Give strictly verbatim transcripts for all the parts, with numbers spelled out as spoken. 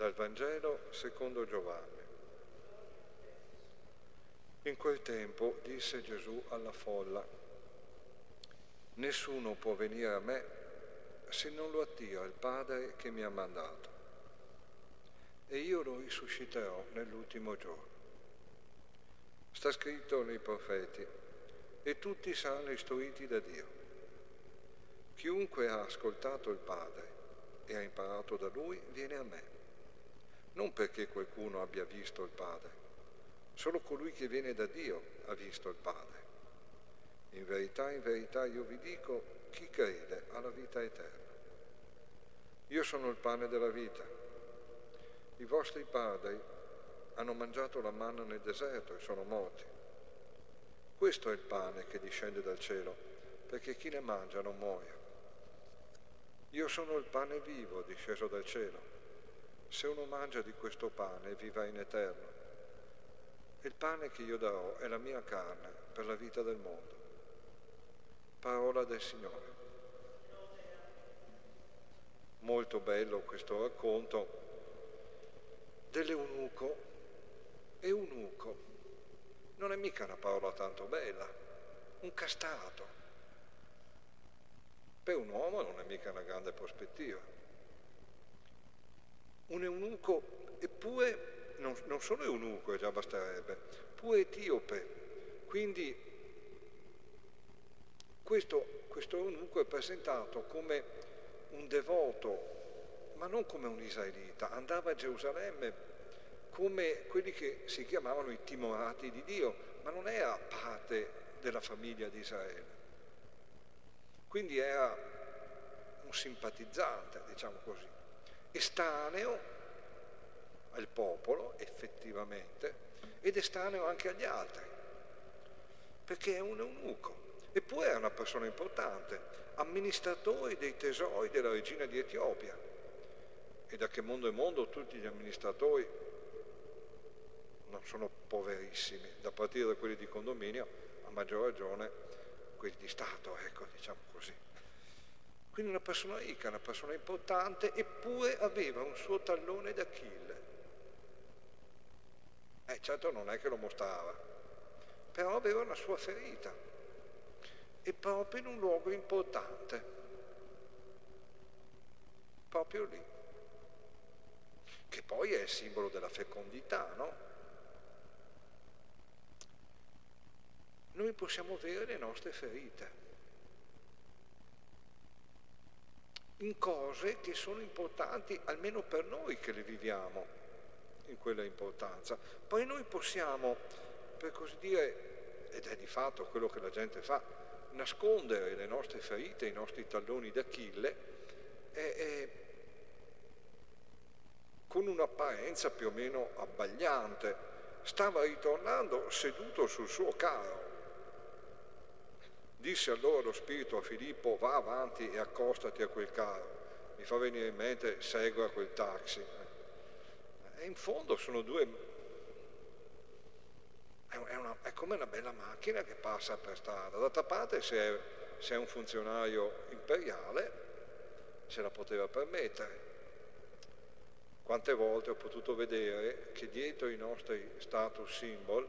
Dal Vangelo secondo Giovanni. In quel tempo disse Gesù alla folla: nessuno può venire a me se non lo attira il Padre che mi ha mandato, e io lo risusciterò nell'ultimo giorno. Sta scritto nei profeti, e tutti saranno istruiti da Dio. Chiunque ha ascoltato il Padre e ha imparato da Lui viene a me, non perché qualcuno abbia visto il Padre, solo colui che viene da Dio ha visto il Padre. In verità, in verità io vi dico, chi crede ha la vita eterna. Io sono il pane della vita. I vostri padri hanno mangiato la manna nel deserto e sono morti. Questo è il pane che discende dal cielo, perché chi ne mangia non muoia. Io sono il pane vivo disceso dal cielo. Se uno mangia di questo pane vivrà in eterno. Il pane che io darò è la mia carne per la vita del mondo. Parola del Signore. Molto bello questo racconto dell'eunuco. Eunuco non è mica una parola tanto bella, un castrato. Per un uomo non è mica una grande prospettiva. Un eunuco, eppure non, non solo eunuco, già basterebbe, pure etiope. Quindi questo, questo eunuco è presentato come un devoto, ma non come un israelita. Andava a Gerusalemme come quelli che si chiamavano i timorati di Dio, ma non era parte della famiglia di Israele. Quindi era un simpatizzante, diciamo così, estraneo al popolo, effettivamente, ed estraneo anche agli altri, perché è un eunuco. Eppure era una persona importante, amministratore dei tesori della regina di Etiopia. E da che mondo è mondo tutti gli amministratori non sono poverissimi, da partire da quelli di condominio, a maggior ragione quelli di Stato, ecco, diciamo così. Quindi una persona ricca, una persona importante, eppure aveva un suo tallone d'Achille. Eh, certo non è che lo mostrava, però aveva una sua ferita, e proprio in un luogo importante, proprio lì, che poi è il simbolo della fecondità, no? Noi possiamo avere le nostre ferite in cose che sono importanti, almeno per noi che le viviamo in quella importanza. Poi noi possiamo, per così dire, ed è di fatto quello che la gente fa, nascondere le nostre ferite, i nostri talloni d'Achille, e, e, con un'apparenza più o meno abbagliante. Stava ritornando seduto sul suo carro. Disse allora lo Spirito a Filippo: va avanti e accostati a quel carro. Mi fa venire in mente: segua quel taxi. E in fondo sono due... È, una, è come una bella macchina che passa per strada. D'altra parte, se è, se è un funzionario imperiale, se la poteva permettere. Quante volte ho potuto vedere che dietro i nostri status symbol,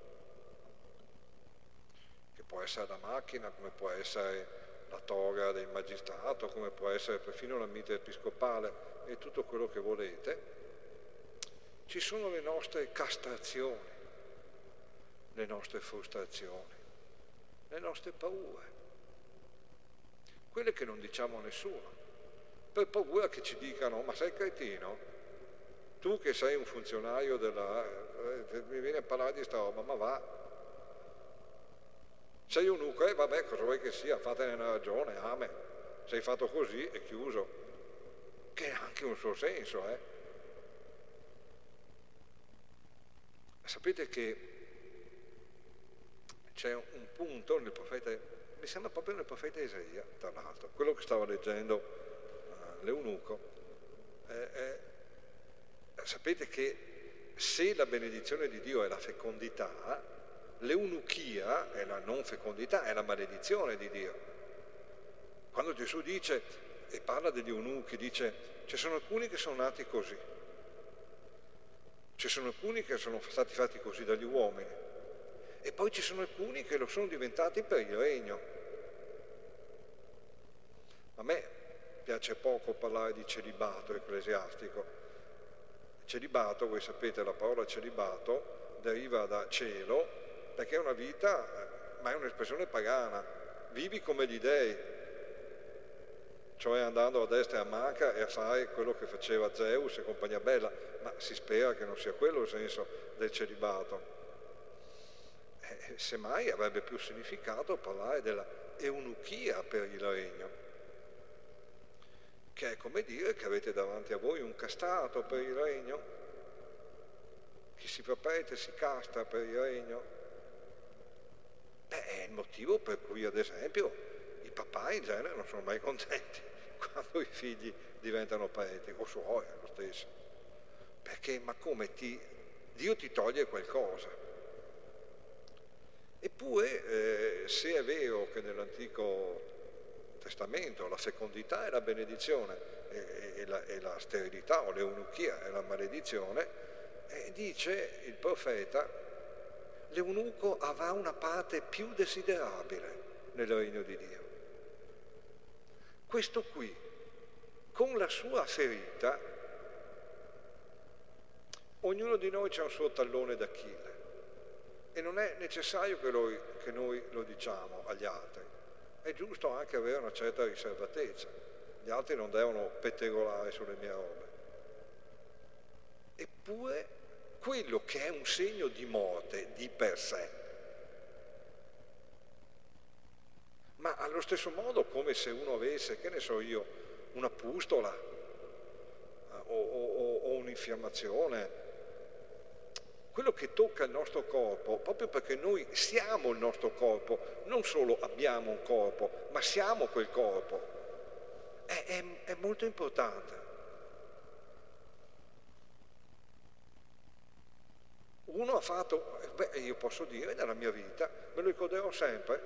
che può essere la macchina, come può essere la toga del magistrato, come può essere perfino la mitra episcopale e tutto quello che volete, ci sono le nostre castrazioni, le nostre frustrazioni, le nostre paure, quelle che non diciamo a nessuno, per paura che ci dicano: ma sei cretino? Tu che sei un funzionario della... Eh, mi viene a parlare di sta roba, ma va... Sei un eunuco, eh vabbè, cosa vuoi che sia, fatene una ragione, amen. Sei fatto così e chiuso. Che ha anche un suo senso, eh. Sapete che c'è un punto nel profeta, mi sembra proprio nel profeta Isaia, tra l'altro, quello che stava leggendo uh, l'eunuco. Eh, eh, sapete che se la benedizione di Dio è la fecondità, l'eunuchia è la non fecondità, è la maledizione di Dio. Quando Gesù dice, e parla degli eunuchi, dice: ci sono alcuni che sono nati così, Ci sono alcuni che sono stati fatti così dagli uomini e poi ci sono alcuni che lo sono diventati per il regno. A me piace poco parlare di celibato ecclesiastico. Celibato, voi sapete, la parola celibato deriva da cielo, perché è una vita, ma è un'espressione pagana. Vivi come gli dei, cioè andando a destra e a manca e a fare quello che faceva Zeus e compagnia bella, ma si spera che non sia quello il senso del celibato. Eh, semmai avrebbe più significato parlare della eunuchia per il regno, che è come dire che avete davanti a voi un castrato per il regno. Chi si fa prete si castra per il regno. Beh, è il motivo per cui, ad esempio, i papà in genere non sono mai contenti quando i figli diventano preti, o suoi, è lo stesso. Perché, ma come ti, Dio ti toglie qualcosa. Eppure, eh, se è vero che nell'Antico Testamento la fecondità è la benedizione e, e, la, e la sterilità o l'eunuchia è la maledizione, eh, dice il profeta, l'eunuco avrà una parte più desiderabile nel regno di Dio. Questo qui, con la sua ferita, ognuno di noi c'ha un suo tallone d'Achille e non è necessario che, lo, che noi lo diciamo agli altri. È giusto anche avere una certa riservatezza, gli altri non devono pettegolare sulle mie robe. Eppure quello che è un segno di morte di per sé, ma allo stesso modo come se uno avesse, che ne so io, una pustola o, o, o un'infiammazione, quello che tocca il nostro corpo, proprio perché noi siamo il nostro corpo, non solo abbiamo un corpo, ma siamo quel corpo, è, è, è molto importante. Uno ha fatto, beh, io posso dire nella mia vita, me lo ricorderò sempre,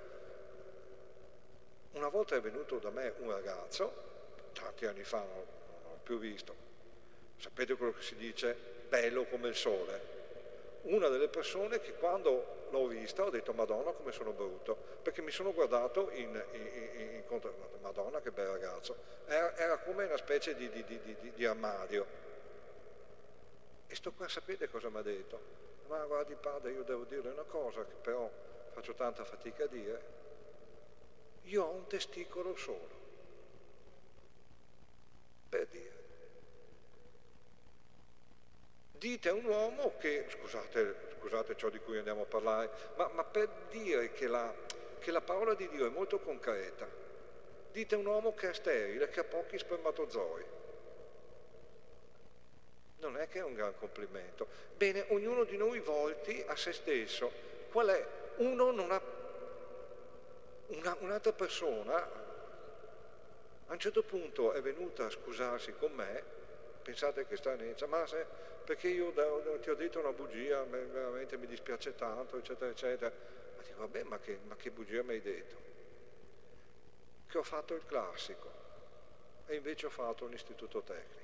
una volta è venuto da me un ragazzo, tanti anni fa, non, non l'ho più visto, sapete quello che si dice, bello come il sole. Una delle persone che quando l'ho vista ho detto Madonna come sono brutto, perché mi sono guardato in, in, in, in conto, Madonna che bel ragazzo, era, era come una specie di, di, di, di, di armadio. E sto qua, sapete cosa mi ha detto? Ma guardi padre, io devo dirle una cosa che però faccio tanta fatica a dire, io ho un testicolo solo, per dire. Dite a un uomo che, scusate, scusate ciò di cui andiamo a parlare, ma, ma per dire che la, che la parola di Dio è molto concreta, dite a un uomo che è sterile, che ha pochi spermatozoi. Non è che è un gran complimento. Bene, ognuno di noi volti a se stesso. Qual è? Uno non ha... Una, un'altra persona a un certo punto è venuta a scusarsi con me, pensate che stranezza, ma se, perché io da, da, ti ho detto una bugia, veramente mi dispiace tanto, eccetera, eccetera. Ma dico, vabbè, ma che, ma che bugia mi hai detto? Che ho fatto il classico e invece ho fatto un istituto tecnico.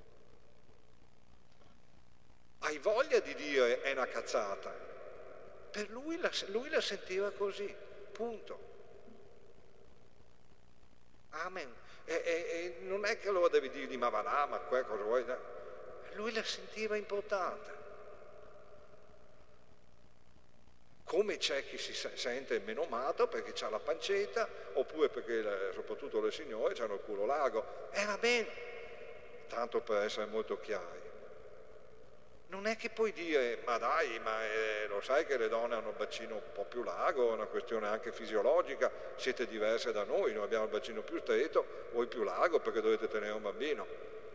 Hai voglia di dire è una cazzata? Per lui la, lui la sentiva così, punto. Amen. E, e, e non è che allora devi dirgli ma va là, ma qua cosa vuoi? Lui la sentiva importante. Come c'è chi si sente menomato perché ha la pancetta, oppure perché soprattutto le signore hanno il culo largo. E eh, va bene, tanto per essere molto chiari. Non è che puoi dire, ma dai, ma eh, lo sai che le donne hanno il bacino un po' più largo, è una questione anche fisiologica, siete diverse da noi, noi abbiamo il bacino più stretto, voi più largo perché dovete tenere un bambino.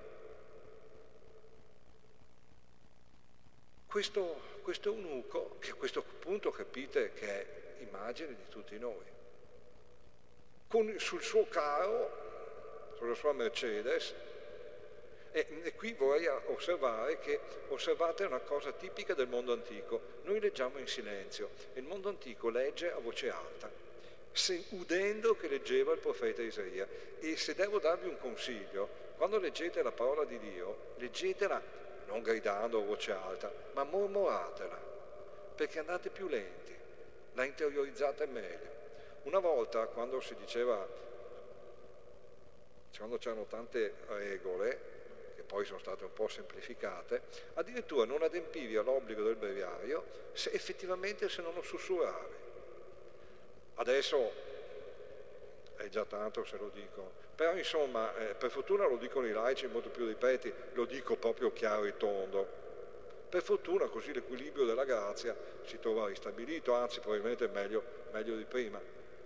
Questo, questo eunuco, che a questo punto capite che è immagine di tutti noi, con, sul suo carro, sulla sua Mercedes, E, e qui vorrei osservare che, osservate una cosa tipica del mondo antico, noi leggiamo in silenzio, il mondo antico legge a voce alta, se, udendo che leggeva il profeta Isaia. E se devo darvi un consiglio, quando leggete la parola di Dio, leggetela non gridando a voce alta, ma mormoratela, perché andate più lenti, la interiorizzate meglio. Una volta, quando si diceva, quando c'erano tante regole, che poi sono state un po' semplificate, addirittura non adempivi all'obbligo del breviario se effettivamente se non lo sussurravi. Adesso è già tanto se lo dico, però insomma, eh, per fortuna lo dicono i laici molto più ripeti, lo dico proprio chiaro e tondo. Per fortuna così l'equilibrio della grazia si trova ristabilito, anzi probabilmente meglio, meglio di prima.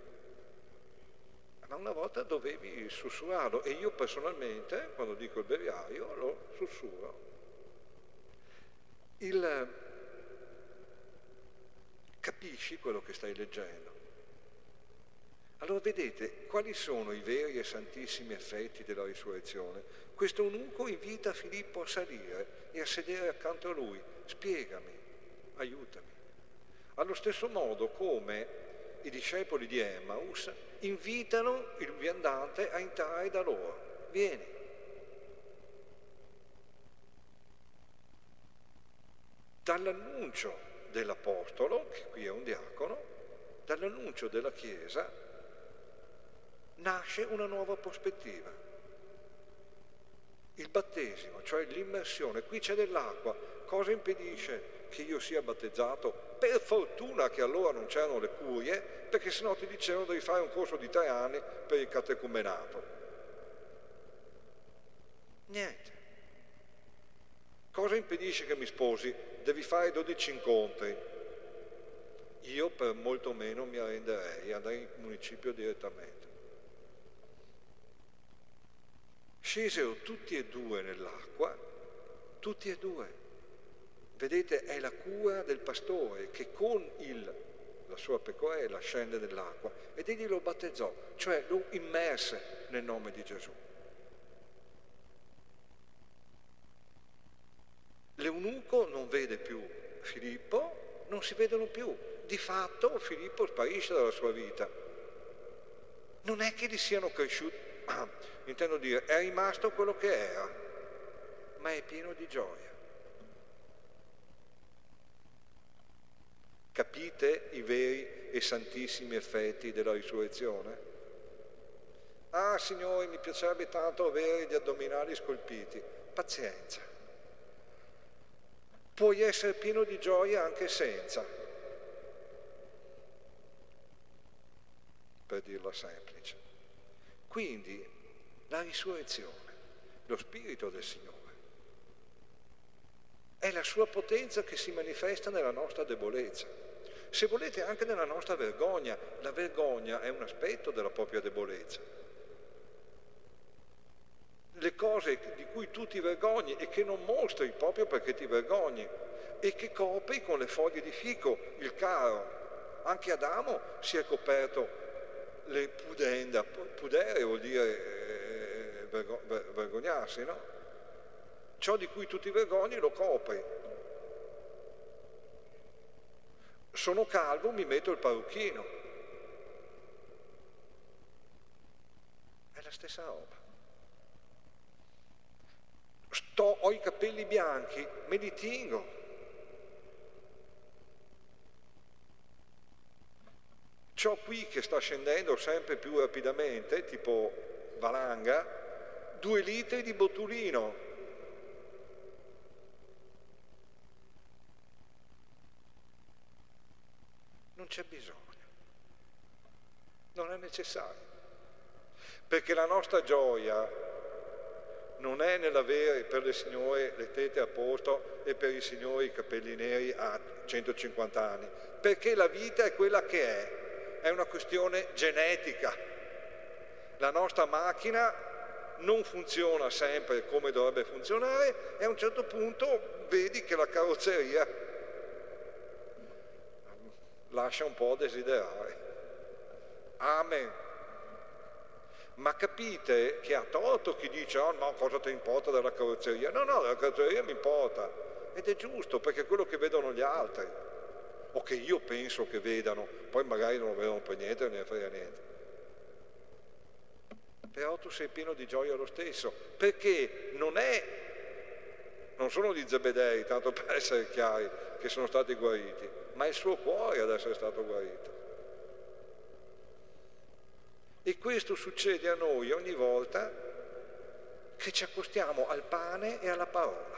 Ma una volta dovevi sussurrarlo e io personalmente, quando dico il breviario, lo sussurro. Il... Capisci quello che stai leggendo? Allora vedete quali sono i veri e santissimi effetti della risurrezione. Questo eunuco invita Filippo a salire e a sedere accanto a lui. Spiegami, aiutami. Allo stesso modo come i discepoli di Emmaus invitano il viandante a entrare da loro. Vieni. Dall'annuncio dell'Apostolo, che qui è un diacono, dall'annuncio della Chiesa, nasce una nuova prospettiva. Il battesimo, cioè l'immersione. Qui c'è dell'acqua. Cosa impedisce che io sia battezzato? Per fortuna che allora non c'erano le curie, perché sennò ti dicevano devi fare un corso di tre anni per il catecumenato. Niente. Cosa impedisce che mi sposi? Devi fare dodici incontri. Io per molto meno mi arrenderei, andrei in municipio direttamente. Scesero tutti e due nell'acqua, tutti e due. Vedete, è la cura del pastore che con il, la sua pecorella scende nell'acqua ed egli lo battezzò, cioè lo immerse nel nome di Gesù. L'eunuco non vede più Filippo, non si vedono più. Di fatto Filippo sparisce dalla sua vita. Non è che gli siano cresciuti, intendo dire, è rimasto quello che era, ma è pieno di gioia. Capite i veri e santissimi effetti della risurrezione? Ah, Signore, mi piacerebbe tanto avere gli addominali scolpiti. Pazienza. Puoi essere pieno di gioia anche senza, per dirla semplice. Quindi la risurrezione, lo Spirito del Signore, è la sua potenza che si manifesta nella nostra debolezza. Se volete anche nella nostra vergogna. La vergogna è un aspetto della propria debolezza. Le cose di cui tu ti vergogni e che non mostri proprio perché ti vergogni e che copri con le foglie di fico, il caro. Anche Adamo si è coperto le pudenda, pudere vuol dire eh, vergo, ver, vergognarsi, no? Ciò di cui tu ti vergogni lo copri. Sono calvo, mi metto il parrucchino. È la stessa roba. Sto, ho i capelli bianchi, me li tingo. Ciò qui che sta scendendo sempre più rapidamente, tipo valanga, due litri di botulino. Non c'è bisogno, non è necessario, perché la nostra gioia non è nell'avere per le signore le tette a posto e per i signori i capelli neri a centocinquanta anni, perché la vita è quella che è. È una questione genetica. La nostra macchina non funziona sempre come dovrebbe funzionare e a un certo punto vedi che la carrozzeria lascia un po' a desiderare. Amen. Ma capite che ha torto chi dice oh no, cosa ti importa della carrozzeria? No, no, la carrozzeria mi importa. Ed è giusto, perché è quello che vedono gli altri. O che io penso che vedano, poi magari non lo vedono per niente, non ne frega niente. Però tu sei pieno di gioia lo stesso, perché non è non sono gli Zebedei, tanto per essere chiari, che sono stati guariti, ma il suo cuore ad essere stato guarito. E questo succede a noi ogni volta che ci accostiamo al pane e alla parola.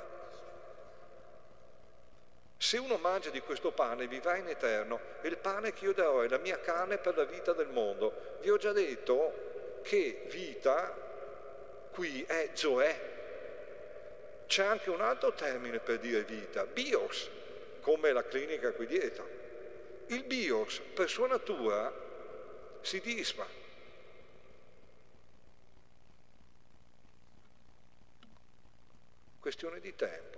Se uno mangia di questo pane vivrà in eterno, e il pane che io darò è la mia carne per la vita del mondo. Vi ho già detto che vita qui è zoè. C'è anche un altro termine per dire vita, bios, come la clinica qui dietro. Il bios per sua natura si disfa. Questione di tempo.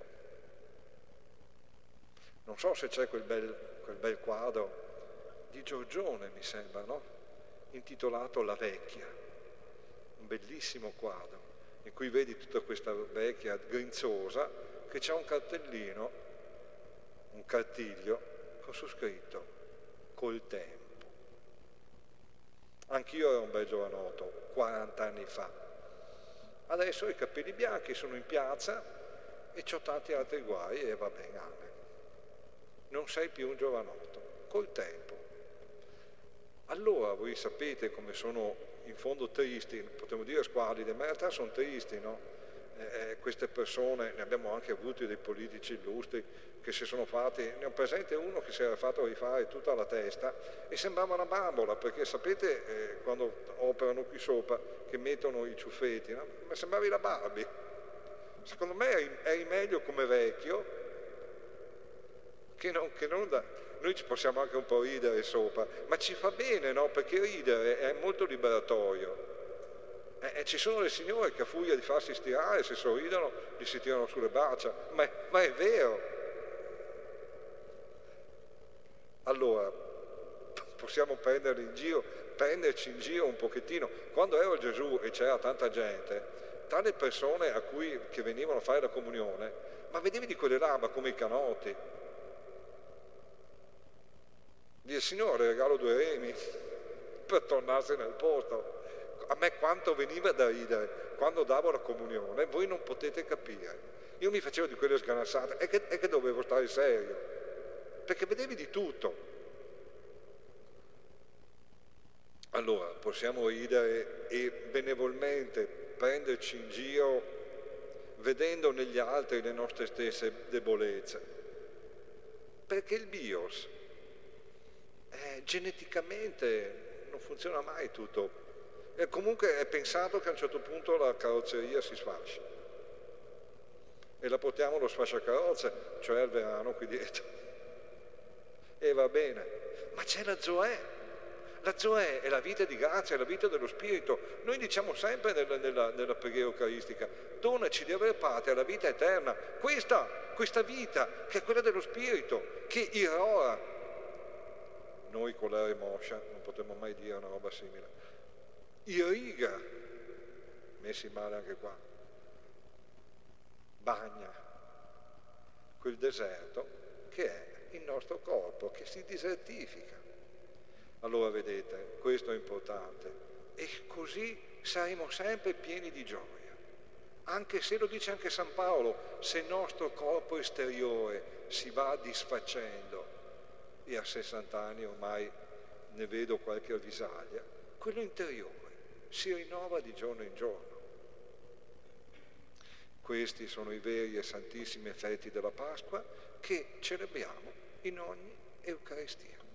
Non so se c'è quel bel, quel bel quadro di Giorgione, mi sembra, no? Intitolato La vecchia, un bellissimo quadro, in cui vedi tutta questa vecchia grinzosa che c'ha un cartellino, un cartiglio, con su scritto col tempo. Anch'io ero un bel giovanotto, quaranta anni fa. Adesso ho i capelli bianchi, sono in piazza e c'ho tanti altri guai e va bene, amen. Non sei più un giovanotto, col tempo. Allora voi sapete come sono in fondo tristi, potremmo dire squallide, ma in realtà sono tristi, no? Eh, queste persone, ne abbiamo anche avuti dei politici illustri che si sono fatti, ne ho presente uno che si era fatto rifare tutta la testa e sembrava una bambola, perché sapete eh, quando operano qui sopra che mettono i ciuffetti, no? Ma sembravi la Barbie. Secondo me eri, eri meglio come vecchio che non, che non da... Noi ci possiamo anche un po' ridere sopra, ma ci fa bene, no? Perché ridere è molto liberatorio. Eh, ci sono le signore che a furia di farsi stirare, se sorridono, gli si tirano sulle braccia, ma è, ma è vero. Allora, possiamo prenderli in giro, prenderci in giro un pochettino. Quando ero Gesù e c'era tanta gente, tante persone a cui, che venivano a fare la comunione, ma vedevi di quelle là, ma come i canotti. Dice, Signore, regalo due remi per tornarsi nel posto. A me quanto veniva da ridere quando davo la comunione, voi non potete capire. Io mi facevo di quelle sganassate, e che, e che dovevo stare serio, perché vedevi di tutto. Allora, possiamo ridere e benevolmente prenderci in giro vedendo negli altri le nostre stesse debolezze, perché il bios eh, geneticamente non funziona mai tutto. E comunque è pensato che a un certo punto la carrozzeria si sfasci e la portiamo allo sfasciacarrozze, cioè al verano qui dietro, e va bene. Ma c'è la zoè, la zoè è la vita di grazia, è la vita dello Spirito. Noi diciamo sempre nella, nella, nella preghiera eucaristica, donaci di aver parte alla vita eterna, questa, questa vita che è quella dello Spirito, che irrora. Noi con l'Are Moscia non potremmo mai dire una roba simile. Irriga, messi male anche qua, bagna quel deserto che è il nostro corpo, che si disertifica. Allora vedete, questo è importante, e così saremo sempre pieni di gioia, anche se lo dice anche San Paolo, se il nostro corpo esteriore si va disfacendo, e a sessanta anni ormai ne vedo qualche avvisaglia, quello interiore si rinnova di giorno in giorno. Questi sono i veri e santissimi effetti della Pasqua che celebriamo in ogni Eucaristia.